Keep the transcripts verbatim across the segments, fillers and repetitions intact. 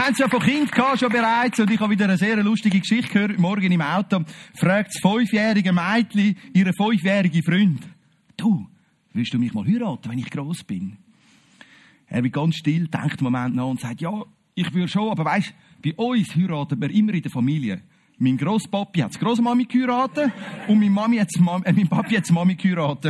haben es ja von Kind gehabt, schon bereits, und ich habe wieder eine sehr lustige Geschichte gehört. Morgen im Auto fragt das fünfjährige Mädchen ihren fünfjährigen Freund: Du, willst du mich mal heiraten, wenn ich gross bin? Er wird ganz still, denkt einen Moment nach und sagt: Ja, ich würde schon, aber weisst, bei uns heiraten wir immer in der Familie. Mein Grosspapi hat die Grossmami geheiratet und meine Mami hat's Mami, äh, mein Papi hat die Mami geheiratet.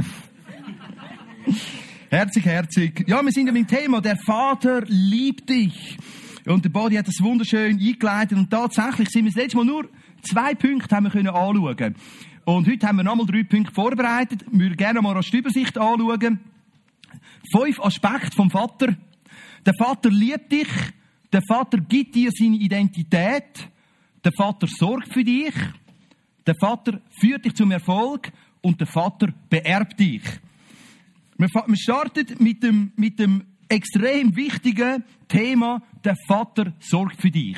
Herzig, herzig. Ja, wir sind ja beim Thema, der Vater liebt dich. Und der Body hat das wunderschön eingeleitet. Und tatsächlich sind wir das letzte Mal nur zwei Punkte haben wir können anschauen. Und heute haben wir nochmal drei Punkte vorbereitet. Wir würden gerne mal als Übersicht anschauen. Fünf Aspekte vom Vater. Der Vater liebt dich. Der Vater gibt dir seine Identität. Der Vater sorgt für dich. Der Vater führt dich zum Erfolg. Und der Vater beerbt dich. Wir starten mit dem, mit dem extrem wichtigen Thema, der Vater sorgt für dich.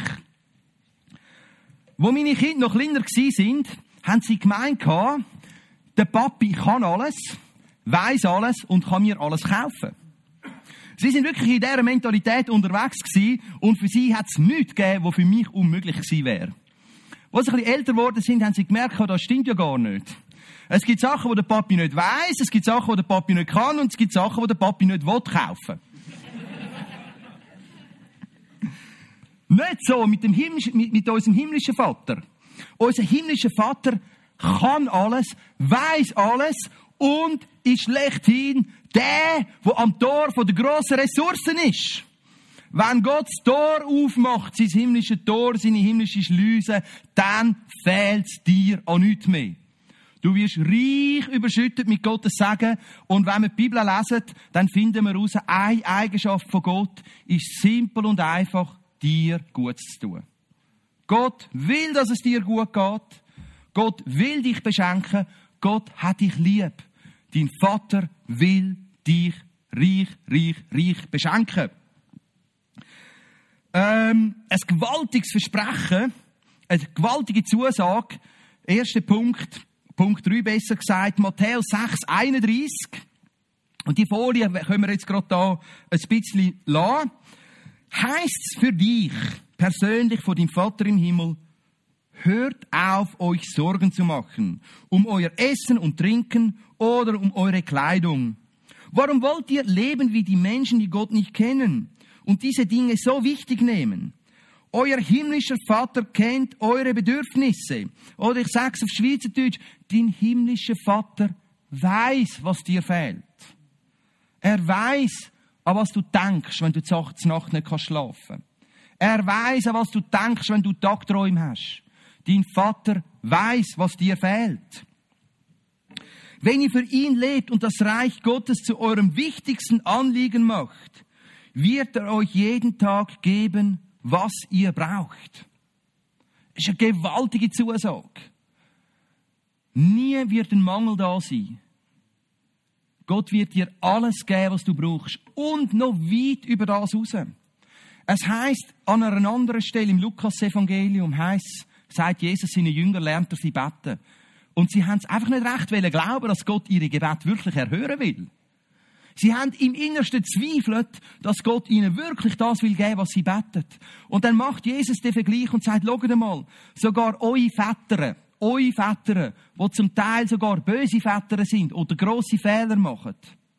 Wo meine Kinder noch kleiner waren, haben sie gemeint, der Papi kann alles, weiss alles und kann mir alles kaufen. Sie sind wirklich in dieser Mentalität unterwegs gewesen und für sie hat es nichts gegeben, was für mich unmöglich gewesen wäre. Als sie ein bisschen älter geworden sind, haben sie gemerkt, das stimmt ja gar nicht. Es gibt Sachen, die der Papi nicht weiss, es gibt Sachen, die der Papi nicht kann und es gibt Sachen, die der Papi nicht will kaufen. Nicht so mit, dem Himmlisch, mit, mit unserem himmlischen Vater. Unser himmlischer Vater kann alles, weiss alles und ist schlechthin der, der am Tor der grossen Ressourcen ist. Wenn Gott das Tor aufmacht, sein himmlisches Tor, seine himmlische Schleuse, dann fehlt es dir an nichts mehr. Du wirst reich überschüttet mit Gottes Segen. Und wenn wir die Bibel lesen, dann finden wir heraus, eine Eigenschaft von Gott ist simpel und einfach, dir Gutes zu tun. Gott will, dass es dir gut geht. Gott will dich beschenken. Gott hat dich lieb. Dein Vater will dich reich, reich, reich beschenken. Ähm, ein gewaltiges Versprechen, eine gewaltige Zusage. Erster Punkt, Punkt drei besser gesagt, Matthäus sechs einunddreissig. Und die Folie können wir jetzt gerade da ein bisschen lassen. Heisst es für dich persönlich vor dem Vater im Himmel: Hört auf, euch Sorgen zu machen um euer Essen und Trinken oder um eure Kleidung. Warum wollt ihr leben wie die Menschen, die Gott nicht kennen und diese Dinge so wichtig nehmen? Euer himmlischer Vater kennt eure Bedürfnisse. Oder ich sage es auf Schweizerdeutsch: Dein himmlischer Vater weiß, was dir fehlt. Er weiß, an was du denkst, wenn du die Nacht nicht schlafen kannst. Er weiß, an was du denkst, wenn du Tagträume hast. Dein Vater weiß, was dir fehlt. Wenn ihr für ihn lebt und das Reich Gottes zu eurem wichtigsten Anliegen macht, wird er euch jeden Tag geben, was ihr braucht. Das ist eine gewaltige Zusage. Nie wird ein Mangel da sein. Gott wird dir alles geben, was du brauchst. Und noch weit über das raus. Es heisst, an einer anderen Stelle im Lukas-Evangelium heisst, sagt Jesus seinen Jüngern, lernt er sie beten. Und sie haben es einfach nicht recht wollen glauben, dass Gott ihre Gebete wirklich erhören will. Sie haben im Innersten zweifelt, dass Gott ihnen wirklich das will geben, was sie beten. Und dann macht Jesus den Vergleich und sagt: Schaut einmal, sogar eure Väter, eure Väter, die zum Teil sogar böse Väter sind oder grosse Fehler machen,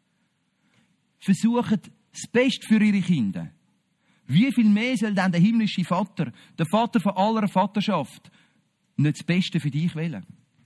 versuchen das Beste für ihre Kinder. Wie viel mehr soll dann der himmlische Vater, der Vater von aller Vaterschaft, nicht das Beste für dich wählen?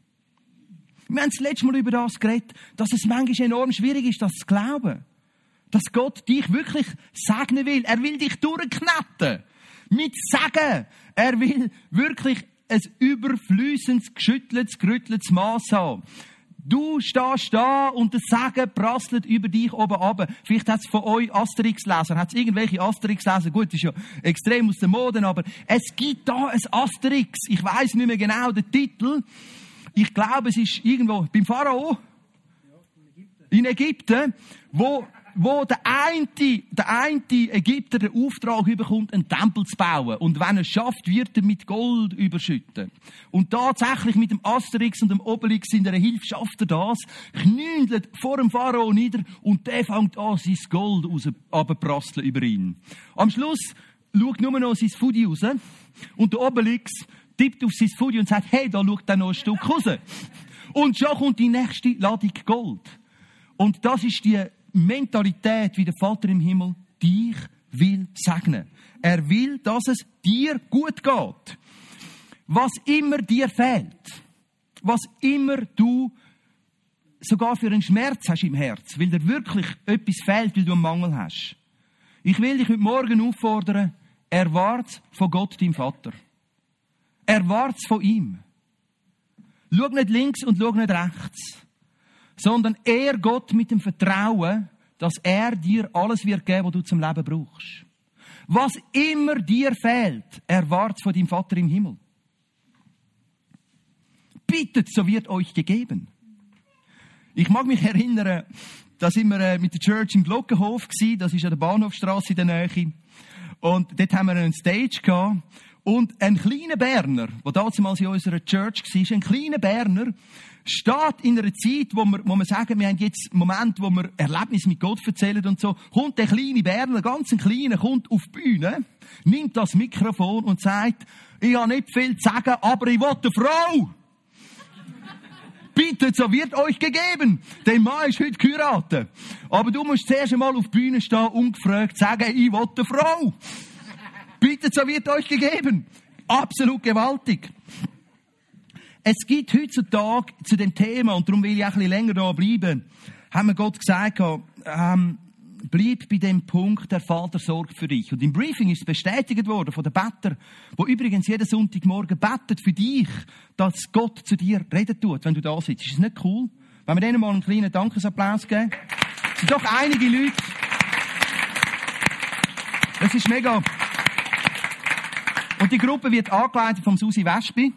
Wir haben das letzte Mal über das geredet, dass es manchmal enorm schwierig ist, das zu glauben. Dass Gott dich wirklich segnen will. Er will dich durchknetten. Mit Segen. Er will wirklich ein überflüssendes, geschütteltes, gerütteltes Mass haben. Du stehst da und der Segen prasselt über dich oben runter. Vielleicht hat es von euch Asterix-Leser, hat es irgendwelche Asterix-Leser, gut, das ist ja extrem aus der Mode, aber es gibt da ein Asterix. Ich weiss nicht mehr genau den Titel. Ich glaube, es ist irgendwo beim Pharao. In Ägypten, wo, wo der eine, der eine Ägypter den Auftrag bekommt, einen Tempel zu bauen. Und wenn er es schafft, wird er mit Gold überschütten. Und tatsächlich mit dem Asterix und dem Obelix in der Hilfe schafft er das, knündelt vor dem Pharao nieder und der fängt an, sein Gold runterzuprasseln über ihn. Am Schluss schaut nur noch sein Foodie raus und der Obelix tippt auf sein Foodie und sagt, hey, da schaut dann noch ein Stück raus. Und schon kommt die nächste Ladung Gold. Und das ist die Mentalität, wie der Vater im Himmel dich will segnen. Er will, dass es dir gut geht. Was immer dir fehlt, was immer du sogar für einen Schmerz hast im Herz, weil dir wirklich etwas fehlt, weil du einen Mangel hast. Ich will dich heute Morgen auffordern, erwarte von Gott, deinem Vater. Erwarte von ihm. Schau nicht links und schau nicht rechts, sondern ehr Gott mit dem Vertrauen, dass er dir alles wird geben, was du zum Leben brauchst. Was immer dir fehlt, erwarte von deinem Vater im Himmel. Bittet, so wird euch gegeben. Ich mag mich erinnern, da sind wir mit der Church im Glockenhof gsi, das ist an der Bahnhofstrasse in der Nähe. Und dort haben wir einen Stage gehabt. Und ein kleiner Berner, der damals in unserer Church war, ein kleiner Berner, steht in einer Zeit, wo wir, wo wir sagen, wir haben jetzt einen Moment, wo wir Erlebnisse mit Gott erzählen und so, kommt der kleine Berner, ganz ein kleiner, kommt auf die Bühne, nimmt das Mikrofon und sagt, ich habe nicht viel zu sagen, aber ich will eine Frau. Bittet, so wird euch gegeben. Der Mann ist heute geheiratet. Aber du musst zuerst einmal auf die Bühne stehen, ungefragt sagen, ich will eine Frau. Bittet, so wird euch gegeben. Absolut gewaltig. Es gibt heutzutage zu dem Thema, und darum will ich auch ein bisschen länger da bleiben, haben wir Gott gesagt, ähm, bleib bei dem Punkt, der Vater sorgt für dich. Und im Briefing ist es bestätigt worden von den Bettern, die übrigens jeden Sonntagmorgen betet für dich, dass Gott zu dir reden tut, wenn du da sitzt. Ist das nicht cool? Wenn wir denen mal einen kleinen Dankesapplaus geben? Es sind doch einige Leute. Das ist mega. Und die Gruppe wird angeleitet von Susi Wespi.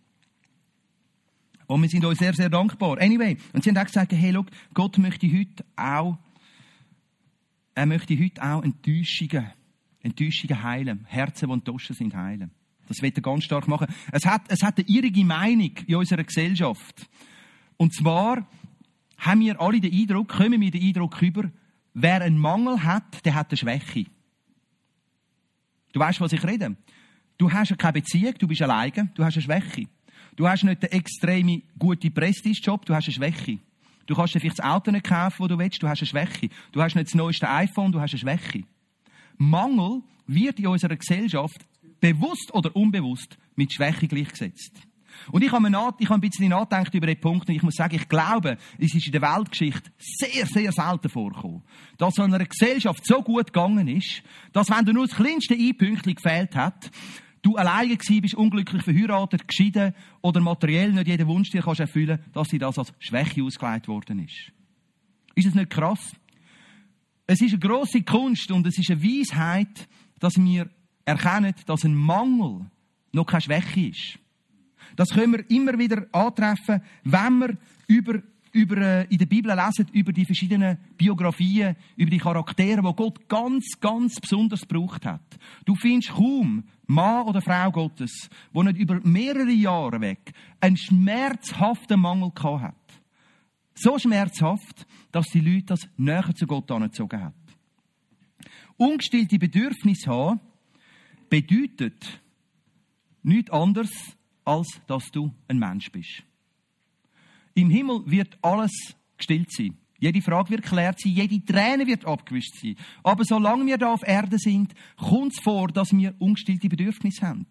Und wir sind euch sehr, sehr dankbar. Anyway, und sie haben auch gesagt, hey, look, Gott möchte heute auch, er möchte heute auch Enttäuschungen, Enttäuschungen heilen. Herzen, die enttäuscht sind, heilen. Das wird er ganz stark machen. Es hat, es hat eine irrige Meinung in unserer Gesellschaft. Und zwar haben wir alle den Eindruck, kommen wir den Eindruck über, wer einen Mangel hat, der hat eine Schwäche. Du weißt, was ich rede. Du hast keine Beziehung, du bist alleine, du hast eine Schwäche. Du hast nicht den extrem guten Prestige-Job, du hast eine Schwäche. Du kannst dir vielleicht das Auto nicht kaufen, das du willst, du hast eine Schwäche. Du hast nicht das neueste iPhone, du hast eine Schwäche. Mangel wird in unserer Gesellschaft bewusst oder unbewusst mit Schwäche gleichgesetzt. Und ich habe, nach, ich habe ein bisschen nachgedacht über den Punkt und ich muss sagen, ich glaube, es ist in der Weltgeschichte sehr, sehr selten vorgekommen, dass es in einer Gesellschaft so gut gegangen ist, dass wenn du nur das kleinste Einpünktchen gefehlt hat, du alleine gewesen bist, unglücklich verheiratet, geschieden oder materiell nicht jeden Wunsch dir kannst erfüllen, dass dir das als Schwäche ausgelegt worden ist. Ist es nicht krass? Es ist eine grosse Kunst und es ist eine Weisheit, dass wir erkennen, dass ein Mangel noch keine Schwäche ist. Das können wir immer wieder antreffen, wenn wir über, über, äh, in der Bibel lesen, über die verschiedenen Biografien, über die Charaktere, die Gott ganz, ganz besonders gebraucht hat. Du findest kaum Mann oder Frau Gottes, die nicht über mehrere Jahre weg einen schmerzhaften Mangel gehabt hat. So schmerzhaft, dass die Leute das näher zu Gott angezogen hat. Ungestillte Bedürfnisse haben bedeutet nichts anderes, als dass du ein Mensch bist. Im Himmel wird alles gestillt sein. Jede Frage wird geklärt sein, jede Träne wird abgewischt sein. Aber solange wir da auf Erde sind, kommt es vor, dass wir ungestillte Bedürfnisse haben.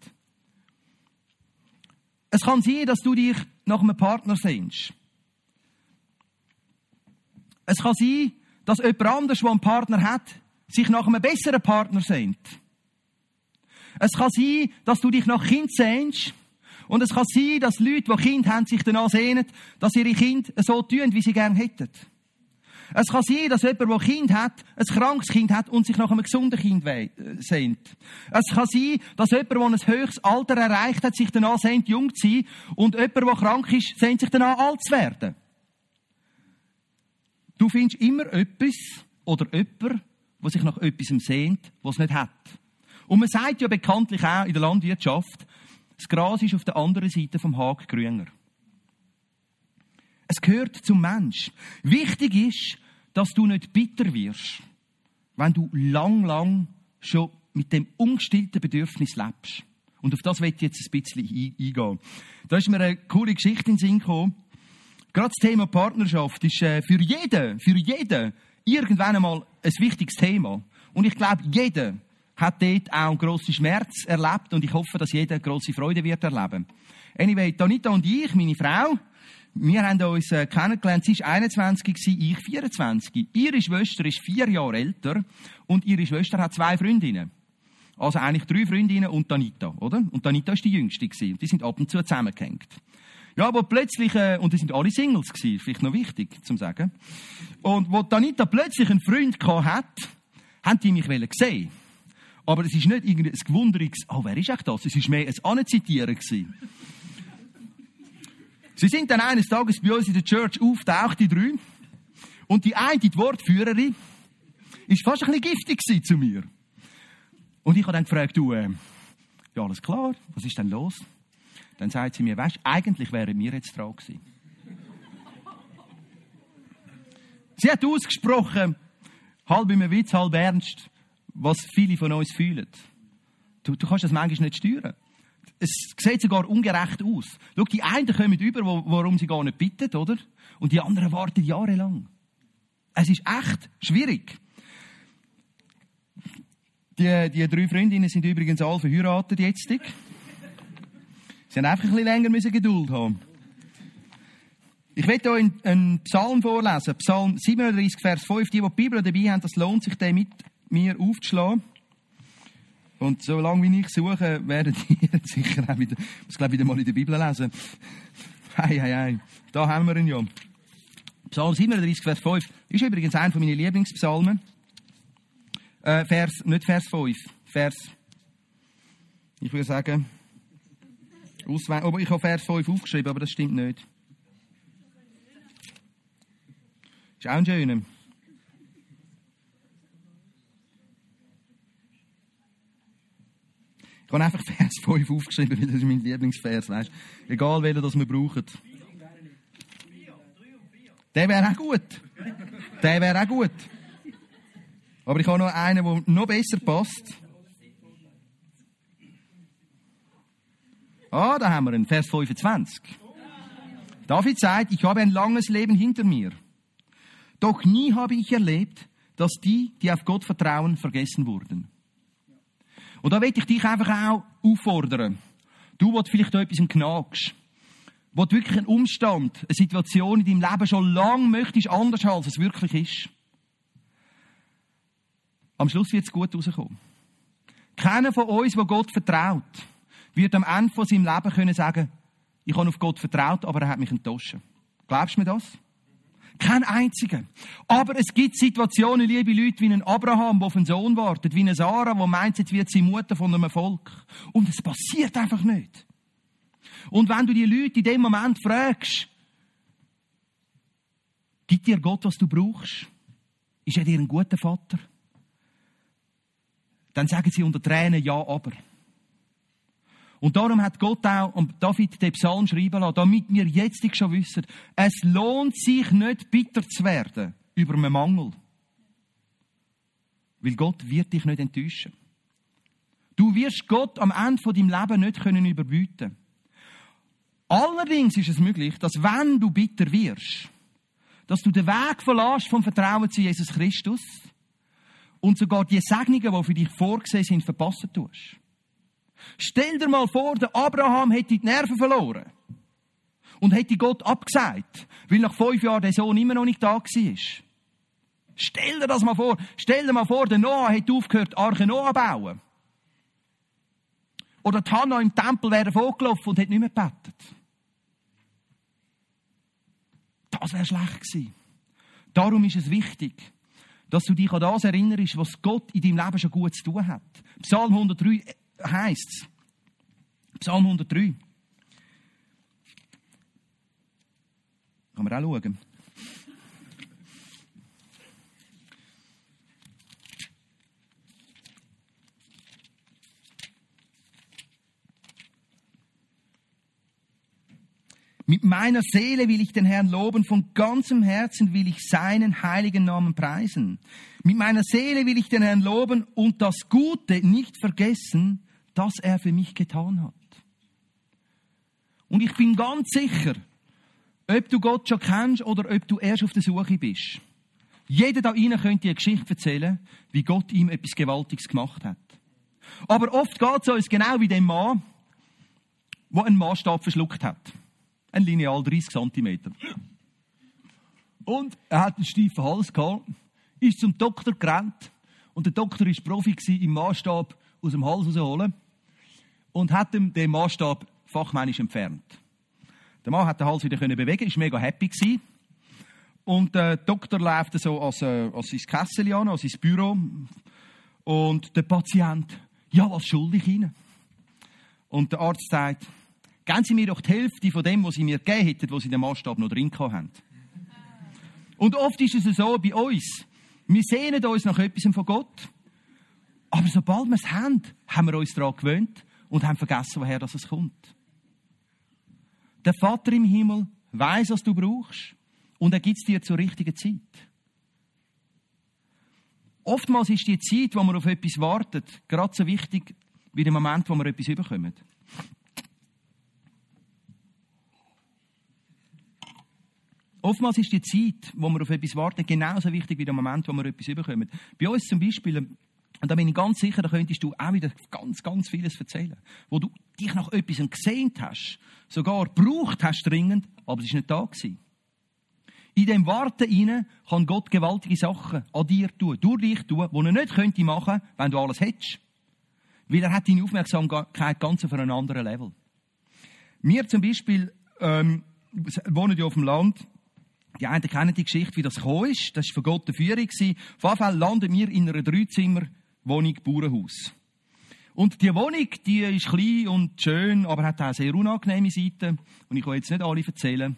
Es kann sein, dass du dich nach einem Partner sehnst. Es kann sein, dass jemand anderes, der einen Partner hat, sich nach einem besseren Partner sehnt. Es kann sein, dass du dich nach Kind sehnst. Und es kann sein, dass Leute, die Kinder haben, sich danach sehnen, dass ihre Kinder so tun, wie sie gerne hätten. Es kann sein, dass jemand, der ein Kind hat, ein krankes Kind hat und sich nach einem gesunden Kind sehnt. Es kann sein, dass jemand, der ein höchstes Alter erreicht hat, sich danach sehnt, jung zu sein. Und jemand, der krank ist, sehnt sich danach, alt zu werden. Du findest immer etwas oder jemand, der sich nach etwas sehnt, was es nicht hat. Und man sagt ja bekanntlich auch in der Landwirtschaft, das Gras ist auf der anderen Seite vom Hag grüner. Es gehört zum Mensch. Wichtig ist, dass du nicht bitter wirst, wenn du lang, lang schon mit dem ungestillten Bedürfnis lebst. Und auf das möchte ich jetzt ein bisschen eingehen. Da ist mir eine coole Geschichte in den Sinn gekommen. Gerade das Thema Partnerschaft ist äh, für jeden, für jeden irgendwann einmal ein wichtiges Thema. Und ich glaube, jeder hat dort auch einen grossen Schmerz erlebt und ich hoffe, dass jeder eine grosse Freude wird erleben. Anyway, Anita und ich, meine Frau, wir haben uns äh, kennengelernt. Sie war einundzwanzig, ich vierundzwanzig. Ihre Schwester ist vier Jahre älter und ihre Schwester hat zwei Freundinnen. Also eigentlich drei Freundinnen und Anita, oder? Und Anita war die jüngste gewesen. Die sind ab und zu zusammengehängt. Ja, aber plötzlich, äh, und die sind alle Singles gewesen, vielleicht noch wichtig zum sagen. Und wo Anita plötzlich einen Freund gehabt hat, haben die mich sehen. Aber es ist nicht irgendein gewunderiges, oh, wer ist echt das? Es war mehr ein Anzitieren gewesen. Sie sind dann eines Tages bei uns in der Church auftaucht, die drei. Und die eine, die Wortführerin, ist fast ein bisschen giftig gewesen zu mir. Und ich habe dann gefragt, du, äh, ja, alles klar, was ist denn los? Dann sagt sie mir, weisst, eigentlich wären wir jetzt dran gewesen. Sie hat ausgesprochen, halb im Witz, halb ernst, was viele von uns fühlen. Du, du kannst das manchmal nicht steuern. Es sieht sogar ungerecht aus. Schau, die einen kommen über, warum sie gar nicht bitten, oder? Und die anderen warten jahrelang. Es ist echt schwierig. Die, die drei Freundinnen sind übrigens alle verheiratet jetzt. Sie haben einfach ein bisschen länger müssen Geduld haben. Ich werde euch einen Psalm vorlesen. Psalm siebenunddreißig, Vers fünf. Die, die die Bibel dabei haben, das lohnt sich, den mit mir aufzuschlagen. Und solange wie ich suche, werden die sicher auch wieder, ich muss glaube wieder mal in der Bibel lesen. Hei, hei, hei. Da haben wir ihn ja. Psalm siebenunddreißig, Vers fünf. Ist übrigens einer meiner Lieblingspsalmen. Äh, Vers, nicht Vers fünf. Vers, ich würde sagen, auswählen. Aber ich habe Vers fünf aufgeschrieben, aber das stimmt nicht. Ist auch ein schöner. Ich habe einfach Vers fünf aufgeschrieben, weil das ist mein Lieblingsvers, weißt? Egal welchen das wir brauchen. Der wäre auch gut. Der wäre auch gut. Aber ich habe noch einen, der noch besser passt. Ah, da haben wir einen, Vers fünfundzwanzig. David sagt, ich habe ein langes Leben hinter mir. Doch nie habe ich erlebt, dass die, die auf Gott vertrauen, vergessen wurden. Und da möchte ich dich einfach auch auffordern. Du, der vielleicht da etwas knagst, wo du wirklich einen Umstand, eine Situation in deinem Leben schon lange möchtest, anders als es wirklich ist. Am Schluss wird es gut rauskommen. Keiner von uns, der Gott vertraut, wird am Ende von seinem Leben können sagen, ich habe auf Gott vertraut, aber er hat mich enttäuscht. Glaubst du mir das? Kein einziger. Aber es gibt Situationen, liebe Leute, wie ein Abraham, der auf einen Sohn wartet, wie eine Sarah, die meint, jetzt wird sie Mutter von einem Volk. Und es passiert einfach nicht. Und wenn du die Leute in dem Moment fragst, gibt dir Gott, was du brauchst? Ist er dir ein guter Vater? Dann sagen sie unter Tränen ja, aber. Und darum hat Gott auch und David den Psalm schreiben lassen, damit wir jetzt schon wissen, es lohnt sich nicht, bitter zu werden über einen Mangel. Weil Gott wird dich nicht enttäuschen. Du wirst Gott am Ende von deinem Leben nicht können überbieten. Allerdings ist es möglich, dass wenn du bitter wirst, dass du den Weg verlässt vom Vertrauen zu Jesus Christus und sogar die Segnungen, die für dich vorgesehen sind, verpassen tust. Stell dir mal vor, der Abraham hätte die Nerven verloren und hätte Gott abgesagt, weil nach fünf Jahren der Sohn immer noch nicht da war. Stell dir das mal vor. Stell dir mal vor, der Noah hätte aufgehört, Arche Noah zu bauen. Oder die Hannah im Tempel wäre vorgelaufen und hätte nicht mehr gebetet. Das wäre schlecht gewesen. Darum ist es wichtig, dass du dich an das erinnerst, was Gott in deinem Leben schon gut zu tun hat. Psalm hundertdrei heisst es. Psalm hundertdrei. Kann man auch schauen. Mit meiner Seele will ich den Herrn loben, von ganzem Herzen will ich seinen heiligen Namen preisen. Mit meiner Seele will ich den Herrn loben und das Gute nicht vergessen, das er für mich getan hat. Und ich bin ganz sicher, ob du Gott schon kennst oder ob du erst auf der Suche bist. Jeder da rein könnte dir eine Geschichte erzählen, wie Gott ihm etwas Gewaltiges gemacht hat. Aber oft geht es uns genau wie dem Mann, der einen Maßstab verschluckt hat. Ein Lineal dreißig Zentimeter. Und er hat einen steifen Hals gehabt, ist zum Doktor gerannt und der Doktor war Profi im Maßstab aus dem Hals rausholen und hat ihm den Maßstab fachmännisch entfernt. Der Mann hat den Hals wieder bewegen, ist mega happy gewesen. Und der Doktor läuft so als, äh, als sein Kessel an, als sein Büro. Und der Patient, ja, was schulde ich Ihnen? Und der Arzt sagt, geben Sie mir doch die Hälfte von dem, was Sie mir gegeben hätten, was Sie den Maßstab noch drin haben. Und oft ist es so bei uns. Wir sehnen uns nach etwas von Gott. Aber sobald wir es haben, haben wir uns daran gewöhnt und haben vergessen, woher das es kommt. Der Vater im Himmel weiss, was du brauchst. Und er gibt es dir zur richtigen Zeit. Oftmals ist die Zeit, wo man auf etwas wartet, gerade so wichtig wie der Moment, wo wir etwas überkommen. Oftmals ist die Zeit, wo wir auf etwas warten, genauso wichtig wie der Moment, wo wir etwas überkommen. Bei uns zum Beispiel, und da bin ich ganz sicher, da könntest du auch wieder ganz, ganz vieles erzählen, wo du dich nach etwas gesehnt hast, sogar gebraucht hast dringend, aber es war nicht da gewesen. In dem Warten hinein kann Gott gewaltige Sachen an dir tun, durch dich tun, die er nicht könnte machen, wenn du alles hättest. Weil er hat deine Aufmerksamkeit ganz auf einem anderen Level. Wir zum Beispiel ähm, wohnen ja auf dem Land. Die einen kennen die Geschichte, wie das gekommen ist. Das war von Gott eine Führung. Auf jeden Fall landen wir in einer Dreizimmer-Wohnung, Bauernhaus. Und die Wohnung, die ist klein und schön, aber hat auch sehr unangenehme Seiten. Und ich kann jetzt nicht alle erzählen.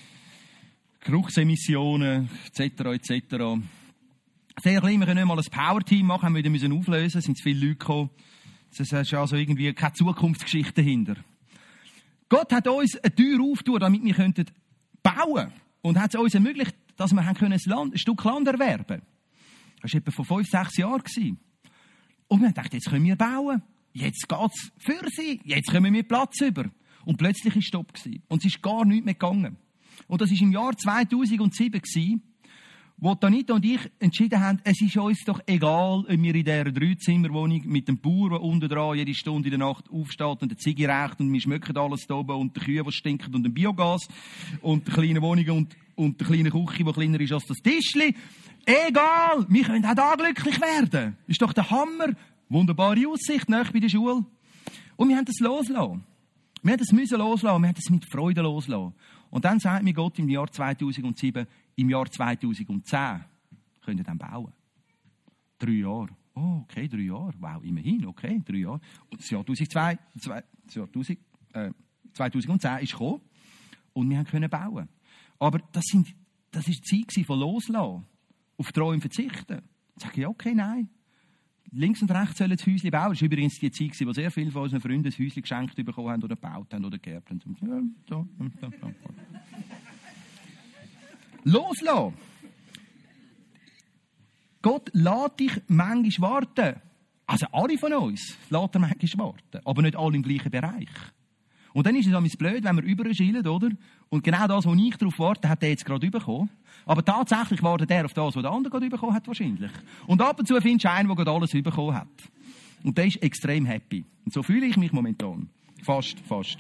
Geruchsemissionen, et cetera, et cetera. Sehr klein, wir können nicht mal ein Power-Team machen, haben wir wieder auflösen, es sind zu viele Leute gekommen. Das ist also irgendwie keine Zukunftsgeschichte dahinter. Gott hat uns eine Tür aufgetan, damit wir bauen könnten. Und hat es uns ermöglicht, dass wir ein, Land, ein Stück Land erwerben können. Das war etwa vor fünf, sechs Jahren. Und wir dachten, jetzt können wir bauen. Jetzt geht es für sie. Jetzt kommen wir Platz über. Und plötzlich war es Stopp. Und es ist gar nichts mehr gegangen. Und das war im Jahr zweitausendsieben, wo Anita und ich entschieden haben, es ist uns doch egal, ob wir in dieser Dreizimmerwohnung mit dem Bauer, der unten dran jede Stunde in der Nacht aufsteht und der Ziege raucht und wir schmecken alles da oben und die Kühe, die stinken und dem Biogas und die kleine Wohnung und, und die kleine Küche, die kleiner ist als das Tischli. Egal, wir können auch da glücklich werden. Das ist doch der Hammer. Wunderbare Aussicht, nahe bei der Schule. Und wir haben das loslassen. Wir haben das müssen loslassen, wir haben das mit Freude loslassen. Und dann sagt mir Gott im Jahr zweitausendsieben, im Jahr zweitausendzehn könnt ihr dann bauen. Drei Jahre. Oh, okay, drei Jahre. Wow, immerhin, okay, drei Jahre. Und das Jahr zweitausendzwei, das Jahr tausend, äh, zweitausendzehn ist gekommen und wir können bauen. Aber das war das die Zeit von Loslassen, auf Träume verzichten. Dann sage ich, okay, nein. Links und rechts sollen das Häuschen bauen. Das war übrigens die Zeit, wo sehr viele von unseren Freunden ein Häuschen geschenkt bekommen haben oder gebaut haben oder geerbt haben. So, so, so, so. Loslassen. Gott lässt dich manchmal warten. Also alle von uns lässt er manchmal warten. Aber nicht alle im gleichen Bereich. Und dann ist es ein blöd, wenn wir überschielen, oder? Und genau das, wo ich darauf warte, hat er jetzt gerade bekommen. Aber tatsächlich wartet er auf das, was der andere gerade bekommen hat, wahrscheinlich. Und ab und zu findest du einen, der gerade alles bekommen hat. Und der ist extrem happy. Und so fühle ich mich momentan. Fast, fast.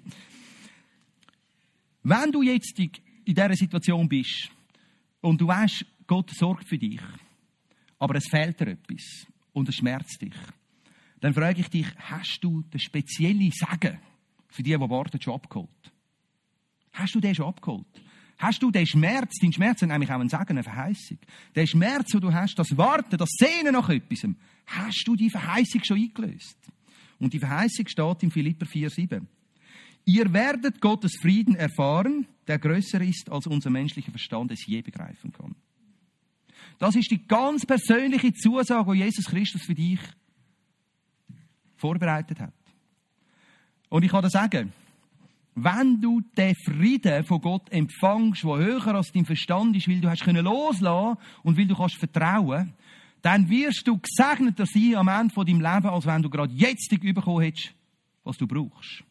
Wenn du jetzt in dieser Situation bist und du weißt, Gott sorgt für dich, aber es fehlt dir etwas und es schmerzt dich, dann frage ich dich, hast du den speziellen Segen für die, die warten, schon abgeholt? Hast du den schon abgeholt? Hast du den Schmerz, dein Schmerz ist nämlich auch ein Segen, eine Verheißung. Den Schmerz, den du hast, das Warten, das Sehnen nach etwas, hast du die Verheißung schon eingelöst? Und die Verheißung steht in Philipper vier sieben. Ihr werdet Gottes Frieden erfahren, der größer ist, als unser menschlicher Verstand es je begreifen kann. Das ist die ganz persönliche Zusage, die Jesus Christus für dich vorbereitet hat. Und ich kann dir sagen, wenn du den Frieden von Gott empfängst, der höher als dein Verstand ist, weil du hast können loslassen und weil du kannst vertrauen, dann wirst du gesegneter sein am Ende von deinem Leben, als wenn du gerade jetzt bekommen hättest, was du brauchst.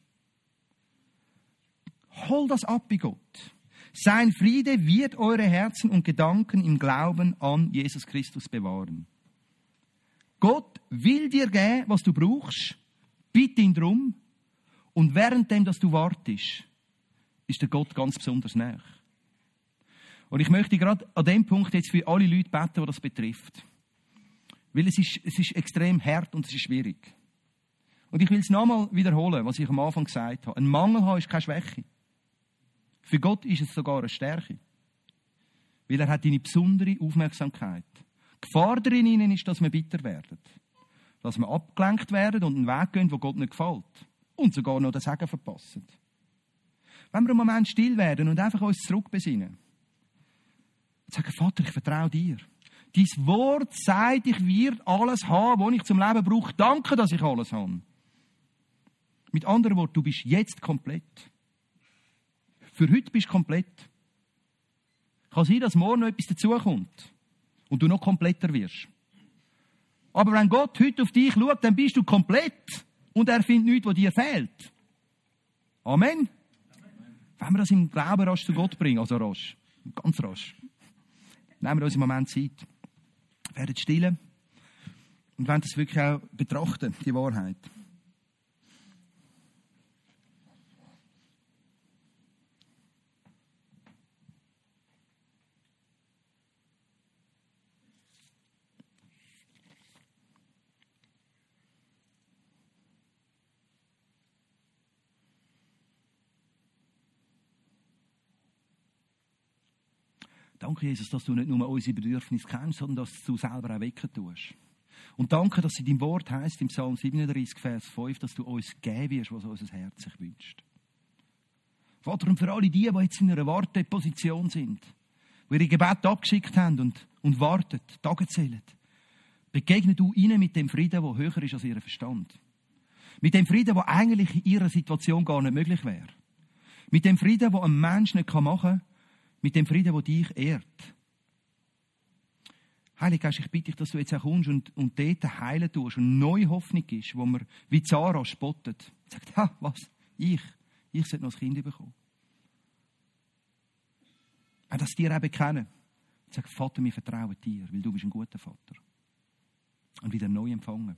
Hol das ab bei Gott. Sein Friede wird eure Herzen und Gedanken im Glauben an Jesus Christus bewahren. Gott will dir geben, was du brauchst. Bitte ihn drum. Und währenddem, dass du wartest, ist der Gott ganz besonders nahe. Und ich möchte gerade an dem Punkt jetzt für alle Leute beten, die das betrifft. Weil es ist, es ist extrem hart und es ist schwierig. Und ich will es nochmal wiederholen, was ich am Anfang gesagt habe. Ein Mangel haben ist keine Schwäche. Für Gott ist es sogar eine Stärke. Weil er hat deine besondere Aufmerksamkeit. Die Gefahr darin ist, dass wir bitter werden. Dass wir abgelenkt werden und einen Weg gehen, der Gott nicht gefällt. Und sogar noch den Segen verpassen. Wenn wir einen Moment still werden und einfach uns zurückbesinnen. Und sagen, Vater, ich vertraue dir. Dein Wort sagt, ich werde alles haben, was ich zum Leben brauche. Danke, dass ich alles habe. Mit anderen Worten, du bist jetzt komplett. Für heute bist du komplett. Kann sein, dass morgen noch etwas dazukommt und du noch kompletter wirst. Aber wenn Gott heute auf dich schaut, dann bist du komplett und er findet nichts, was dir fehlt. Amen. Amen. Wenn wir das im Glauben rasch zu Gott bringen, also rasch, ganz rasch, nehmen wir uns im Moment Zeit, werden still und wollen das wirklich auch betrachten, die Wahrheit. Danke, Jesus, dass du nicht nur unsere Bedürfnisse kennst, sondern dass du selber auch wecken tust. Und danke, dass in deinem Wort heisst, im Psalm siebenunddreißig, Vers fünf, dass du uns geben wirst, was unser Herz sich wünscht. Vater, und für alle die, die jetzt in einer Warteposition sind, die ihre Gebete abgeschickt haben und, und warten, Tage zählen, begegne du ihnen mit dem Frieden, der höher ist als ihr Verstand. Mit dem Frieden, der eigentlich in ihrer Situation gar nicht möglich wäre. Mit dem Frieden, den ein Mensch nicht machen kann, mit dem Frieden, der dich ehrt. Heiliger Geist, ich bitte dich, dass du jetzt auch kommst und, und dort heilen tust und neue Hoffnung ist, wo man wie Zara spottet. Und sagt, ha, was? Ich? Ich sollte noch ein Kind bekommen. Und das dir auch bekennen. Und sagt, Vater, wir vertrauen dir, weil du bist ein guter Vater. Und wieder neu empfangen.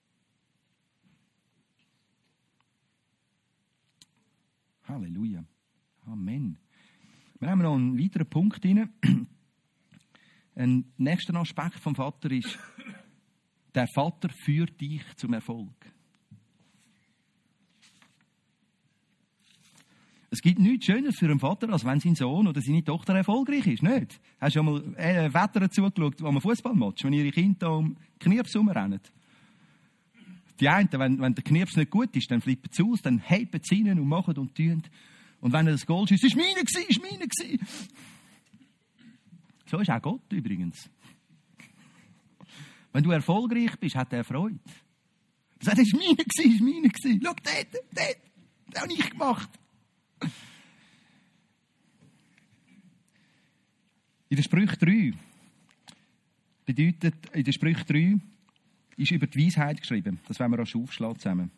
Halleluja. Amen. Wir haben noch einen weiteren Punkt rein. Ein nächster Aspekt vom Vater ist, der Vater führt dich zum Erfolg. Es gibt nichts Schöneres für einen Vater, als wenn sein Sohn oder seine Tochter erfolgreich ist. Nicht? Hast du schon mal äh, Wetter zugeschaut, wo man Fußballmatch, wenn ihre Kinder da um Knirps herumrennen? Die einen, wenn, wenn der Knirps nicht gut ist, dann flippen sie aus, dann heben sie rein und machen und tun. Und wenn er das Goal schießt, ist meine gewesen, ist meine gewesen. So ist auch Gott übrigens. Wenn du erfolgreich bist, hat er Freude. Er sagt, ist meine gewesen, ist meine gewesen. Schau, dort, dort, das habe ich gemacht. In der Sprüche drei bedeutet, in der Sprüche drei ist über die Weisheit geschrieben. Das werden wir auch schon aufschlagen zusammen.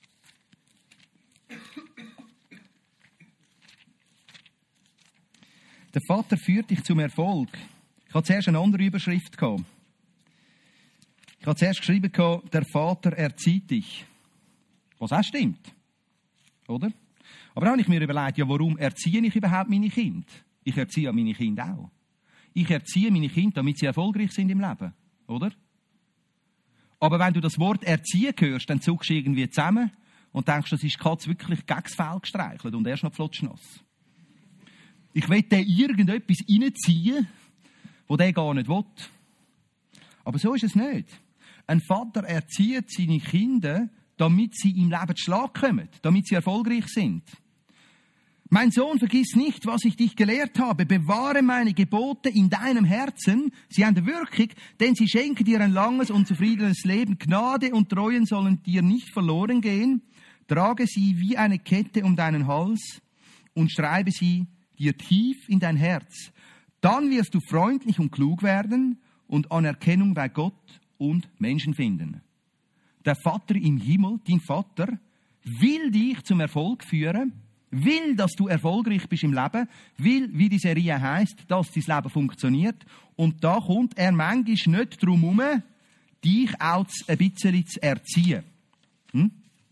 Der Vater führt dich zum Erfolg. Ich hatte zuerst eine andere Überschrift gehabt. Ich habe zuerst geschrieben gehabt, der Vater erzieht dich. Was auch stimmt. Oder? Aber dann habe ich mir überlegt, ja, warum erziehe ich überhaupt meine Kinder? Ich erziehe meine Kinder auch. Ich erziehe meine Kinder, damit sie erfolgreich sind im Leben. Oder? Aber wenn du das Wort erziehen hörst, dann zuckst du irgendwie zusammen und denkst, das ist die Katze wirklich gegen das Fell gestreichelt und erst noch flotschnass. Ich will dir irgendetwas reinziehen, das der gar nicht will. Aber so ist es nicht. Ein Vater erzieht seine Kinder, damit sie im Leben zu Schlag kommen, damit sie erfolgreich sind. Mein Sohn, vergiss nicht, was ich dich gelehrt habe. Bewahre meine Gebote in deinem Herzen. Sie haben eine Wirkung, denn sie schenken dir ein langes und zufriedenes Leben. Gnade und Treuen sollen dir nicht verloren gehen. Trage sie wie eine Kette um deinen Hals und schreibe sie dir tief in dein Herz. Dann wirst du freundlich und klug werden und Anerkennung bei Gott und Menschen finden. Der Vater im Himmel, dein Vater, will dich zum Erfolg führen, will, dass du erfolgreich bist im Leben, will, wie die Serie heisst, dass dein Leben funktioniert. Und da kommt er manchmal nicht drum herum, dich auch ein bisschen zu erziehen. Hm?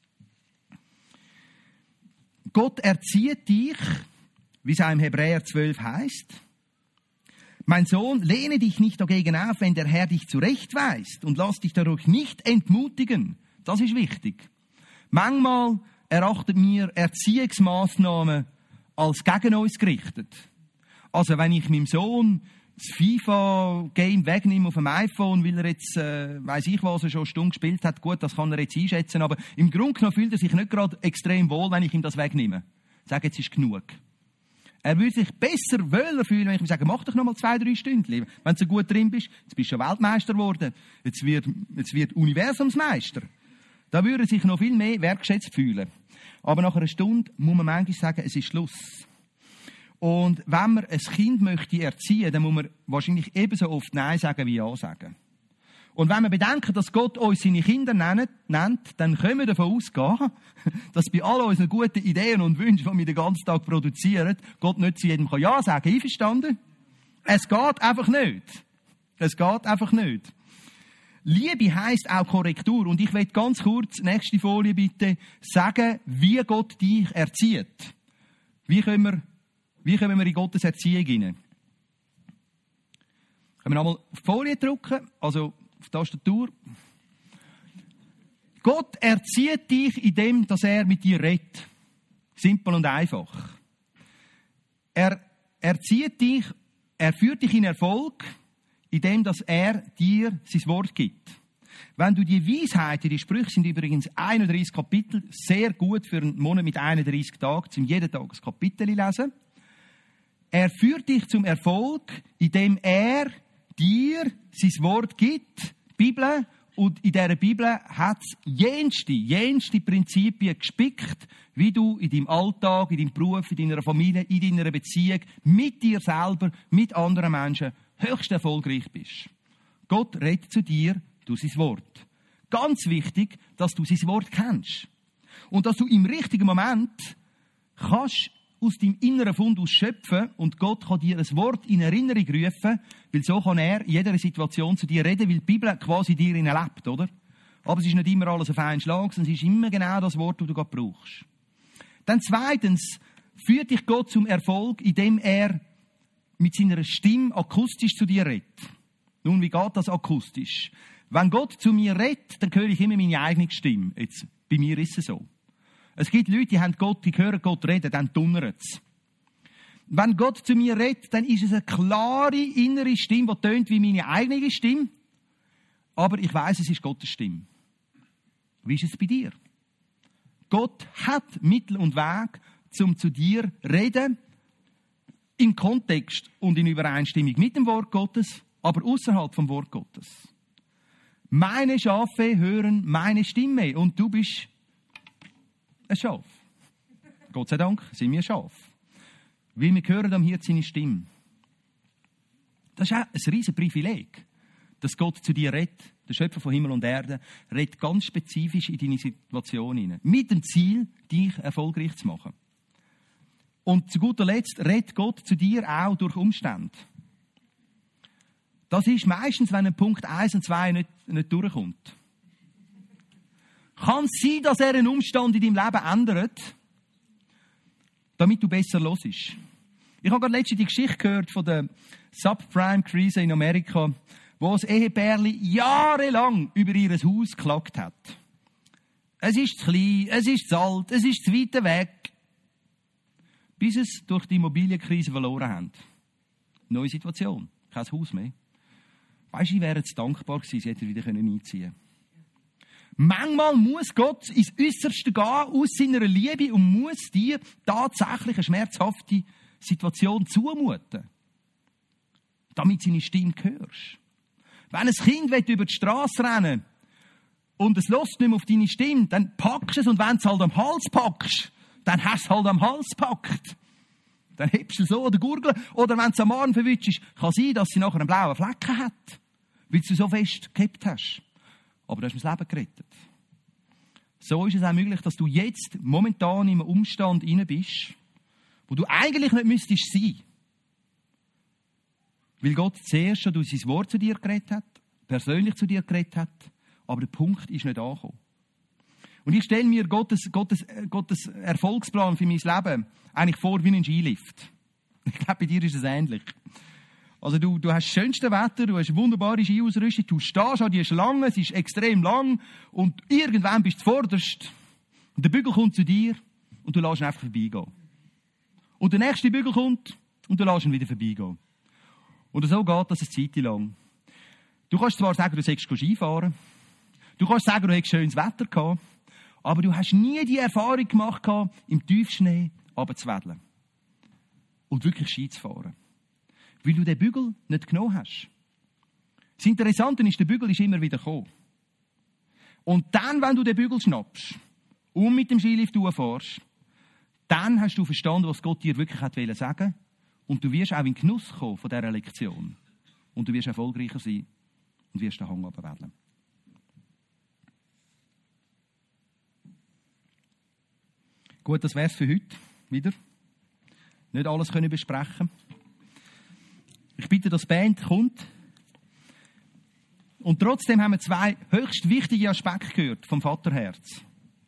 Gott erzieht dich, wie es auch im Hebräer zwölf heisst. Mein Sohn, lehne dich nicht dagegen auf, wenn der Herr dich zurechtweist, und lass dich dadurch nicht entmutigen. Das ist wichtig. Manchmal erachtet wir Erziehungsmaßnahmen als gegen uns gerichtet. Also wenn ich meinem Sohn das FIFA-Game wegnehme auf dem iPhone, weil er jetzt, äh, weiss ich was, er schon eine Stunde gespielt hat, gut, das kann er jetzt einschätzen, aber im Grunde genommen fühlt er sich nicht gerade extrem wohl, wenn ich ihm das wegnehme. Ich sage, jetzt ist genug. Er würde sich besser, wohler fühlen, wenn ich ihm sage, mach doch noch mal zwei, drei Stunden. Wenn du so gut drin bist, jetzt bist du schon Weltmeister geworden, jetzt wird, jetzt wird Universumsmeister. Da würde er sich noch viel mehr wertgeschätzt fühlen. Aber nach einer Stunde muss man manchmal sagen, es ist Schluss. Und wenn man ein Kind möchte erziehen, dann muss man wahrscheinlich ebenso oft Nein sagen wie Ja sagen. Und wenn wir bedenken, dass Gott uns seine Kinder nennt, nennt, dann können wir davon ausgehen, dass bei all unseren guten Ideen und Wünschen, die wir den ganzen Tag produzieren, Gott nicht zu jedem Ja sagen kann. Einverstanden? Es geht einfach nicht. Es geht einfach nicht. Liebe heisst auch Korrektur. Und ich will ganz kurz, nächste Folie bitte, sagen, wie Gott dich erzieht. Wie können wir, wie kommen wir in Gottes Erziehung hinein? Können wir nochmal auf die Folie drücken, also auf die Tastatur. Gott erzieht dich, indem dass er mit dir redet. Simpel und einfach. Er erzieht dich, er führt dich in Erfolg, indem dass er dir sein Wort gibt. Wenn du die Weisheit, die Sprüche sind übrigens einunddreissig Kapitel, sehr gut für einen Monat mit einunddreissig Tagen, zum jeden Tag ein Kapitel lesen. Er führt dich zum Erfolg, indem er dir sein Wort gibt, die Bibel, und in dieser Bibel hat es jenste, jenste Prinzipien gespickt, wie du in deinem Alltag, in deinem Beruf, in deiner Familie, in deiner Beziehung, mit dir selber, mit anderen Menschen höchst erfolgreich bist. Gott redet zu dir durch sein Wort. Ganz wichtig, dass du sein Wort kennst. Und dass du im richtigen Moment kannst aus deinem inneren Fundus schöpfen und Gott kann dir ein Wort in Erinnerung rufen, weil so kann er in jeder Situation zu dir reden, weil die Bibel quasi dir lebt, oder? Aber es ist nicht immer alles auf einen Schlag, sondern es ist immer genau das Wort, das du gerade brauchst. Dann zweitens führt dich Gott zum Erfolg, indem er mit seiner Stimme akustisch zu dir redet. Nun, wie geht das akustisch? Wenn Gott zu mir redet, dann höre ich immer meine eigene Stimme. Jetzt, bei mir ist es so. Es gibt Leute, die haben Gott, die hören Gott reden, dann donnert es. Wenn Gott zu mir redet, dann ist es eine klare innere Stimme, die tönt wie meine eigene Stimme. Aber ich weiss, es ist Gottes Stimme. Wie ist es bei dir? Gott hat Mittel und Weg, um zu dir zu reden, im Kontext und in Übereinstimmung mit dem Wort Gottes, aber außerhalb vom Wort Gottes. Meine Schafe hören meine Stimme und du bist ein Schaf. Gott sei Dank sind wir Schaf. Weil wir hören am Hirten seine Stimme. Das ist auch ein riesen Privileg, dass Gott zu dir redet, der Schöpfer von Himmel und Erde, redet ganz spezifisch in deine Situation hinein. Mit dem Ziel, dich erfolgreich zu machen. Und zu guter Letzt redet Gott zu dir auch durch Umstände. Das ist meistens, wenn ein Punkt eins und zwei nicht, nicht durchkommt. Kann es sein, dass er einen Umstand in deinem Leben ändert, damit du besser hörst? Ich habe gerade letztens die Geschichte gehört von der Subprime-Krise in Amerika, wo das Ehepärchen jahrelang über ihr Haus geklagt hat. Es ist zu klein, es ist zu alt, es ist zu weit weg. Bis es durch die Immobilienkrise verloren haben. Neue Situation, kein Haus mehr. Weisst du, ich wäre jetzt dankbar gewesen, sie hätte wieder einziehen können. Manchmal muss Gott ins Äußerste gehen, aus seiner Liebe, und muss dir tatsächlich eine schmerzhafte Situation zumuten. Damit seine Stimme hörst. Wenn ein Kind über die Straße rennen und es lässt nicht mehr auf deine Stimme, dann packst du es und wenn du es halt am Hals packst, dann hast du es halt am Hals gepackt. Dann hebst du so oder Gurgel. Oder wenn du es am Arm verwutschst, kann es sein, dass sie nachher einen blauen Flecken hat. Weil du so fest gehabt hast. Aber du hast mir das Leben gerettet. So ist es auch möglich, dass du jetzt momentan in einem Umstand rein bist, wo du eigentlich nicht müsstest sein. Weil Gott zuerst schon durch sein Wort zu dir geredet hat, persönlich zu dir geredet hat, aber der Punkt ist nicht angekommen. Und ich stelle mir Gottes, Gottes, Gottes Erfolgsplan für mein Leben eigentlich vor wie einen Skilift. Ich glaube, bei dir ist es ähnlich. Also du, du hast das schönste Wetter, du hast eine wunderbare Skiausrüstung, du stehst an die Schlange, es ist extrem lang und irgendwann bist du zuvorderst und der Bügel kommt zu dir und du lässt ihn einfach vorbeigehen. Und der nächste Bügel kommt und du lässt ihn wieder vorbeigehen. Und so geht das eine Zeit lang. Du kannst zwar sagen, du sollst Skifahren, du kannst sagen, du hättest schönes Wetter gehabt, aber du hast nie die Erfahrung gemacht, im Tiefschnee runterzuwedeln und wirklich Ski zu fahren. Weil du den Bügel nicht genommen hast. Das Interessante ist, der Bügel ist immer wieder gekommen. Und dann, wenn du den Bügel schnappst und mit dem Skilift durchfährst, dann hast du verstanden, was Gott dir wirklich hat sagen wollte. Und du wirst auch in den Genuss kommen von dieser Lektion. Und du wirst erfolgreicher sein und wirst den Hang runterwedeln. Gut, das wär's für heute. Wieder. Nicht alles können besprechen. Ich bitte, dass die Band kommt. Und trotzdem haben wir zwei höchst wichtige Aspekte gehört vom Vaterherz.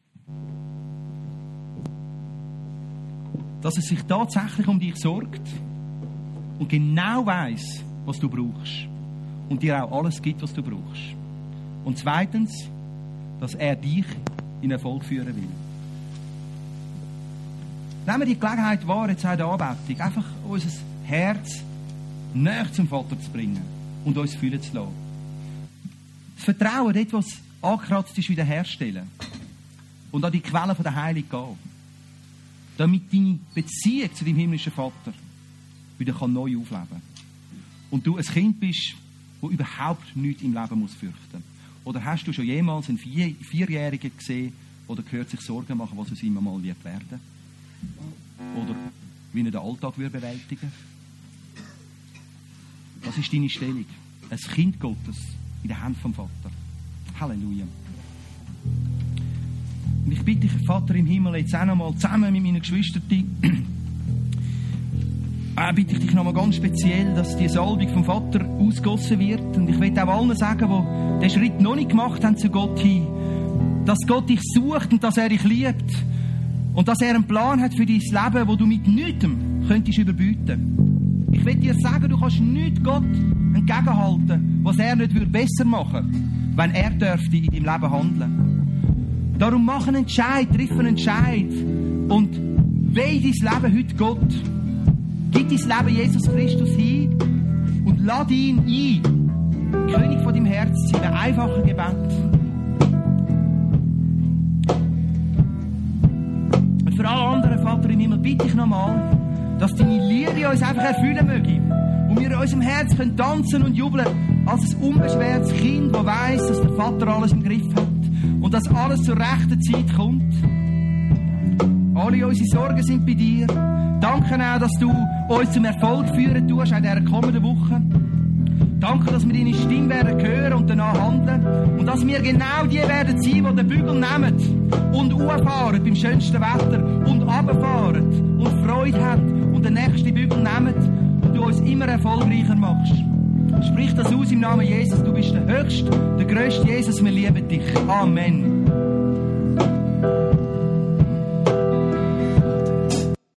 Dass es sich tatsächlich um dich sorgt und genau weiss, was du brauchst. Und dir auch alles gibt, was du brauchst. Und zweitens, dass er dich in Erfolg führen will. Nehmen wir die Gelegenheit wahr, jetzt auch der Anbetung, einfach unser Herz näher zum Vater zu bringen und uns fühlen zu lassen. Das Vertrauen, dort, was angekratzt ist, wiederherstellen. Und an die Quelle der Heilung gehen. Damit deine Beziehung zu deinem himmlischen Vater wieder neu aufleben kann. Und du ein Kind bist, das überhaupt nichts im Leben muss fürchten. Oder hast du schon jemals einen Vier- Vierjährigen gesehen, der gehört sich Sorgen machen, was aus ihm einmal wird werden? Oder wie er den Alltag wird bewältigen? Das ist deine Stellung. Ein Kind Gottes in der Hand vom Vater. Halleluja. Und ich bitte dich, Vater im Himmel, jetzt auch nochmal zusammen mit meinen Geschwistern, äh, bitte ich dich nochmal ganz speziell, dass die Salbung vom Vater ausgossen wird. Und ich will auch allen sagen, die den Schritt noch nicht gemacht haben zu Gott hin, dass Gott dich sucht und dass er dich liebt. Und dass er einen Plan hat für dein Leben, wo du mit nichts könntest überbieten. Ich will dir sagen, du kannst nichts Gott entgegenhalten, was er nicht besser machen würde, wenn er dürfte in deinem Leben handeln. Darum mach einen Entscheid, triff einen Entscheid und weih dein Leben heute Gott. Gib dein Leben Jesus Christus hin und lade ihn ein. König von deinem Herz, in einem einfachen Gebet. Und für alle anderen, Vater im Himmel, bitte ich nochmal, dass deine Liebe uns einfach erfüllen möge. Und wir in unserem Herz können tanzen und jubeln als ein unbeschwertes Kind, das weiss, dass der Vater alles im Griff hat. Und dass alles zur rechten Zeit kommt. Alle unsere Sorgen sind bei dir. Danke auch, dass du uns zum Erfolg führen tust, auch in dieser kommenden Woche. Danke, dass wir deine Stimme werden hören und danach handeln. Und dass wir genau die werden sein, die den Bügel nehmen und hochfahren beim schönsten Wetter und runterfahren und Freude haben und den nächsten Bügel nehmen und du uns immer erfolgreicher machst. Sprich das aus im Namen Jesus. Du bist der Höchste, der Größte Jesus. Wir lieben dich. Amen.